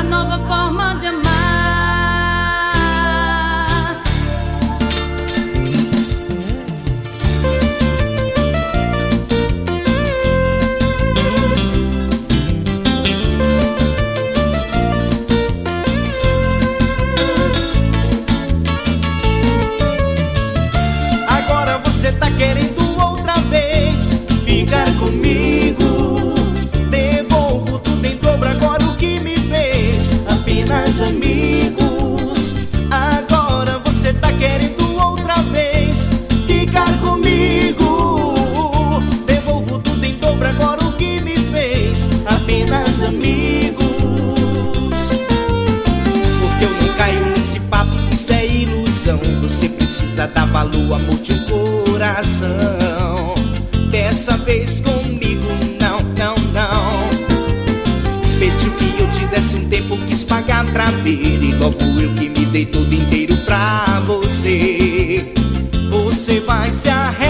a nova forma de amar. Agora você tá querendo outra vez ficar comigo. Devolvo tudo em dobro agora o que me fez. Apenas amigos. Agora você tá querendo outra vez ficar comigo. Devolvo tudo em dobro agora o que me fez. Apenas amigos. Porque eu não caio nesse papo, isso é ilusão. Você precisa dar valor, amor de um coração. Dessa vez comigo não, não, não. Pediu que eu te desse um tempo, quis pagar pra ver. E logo eu que me dei todo inteiro pra você. Você vai se arrepender.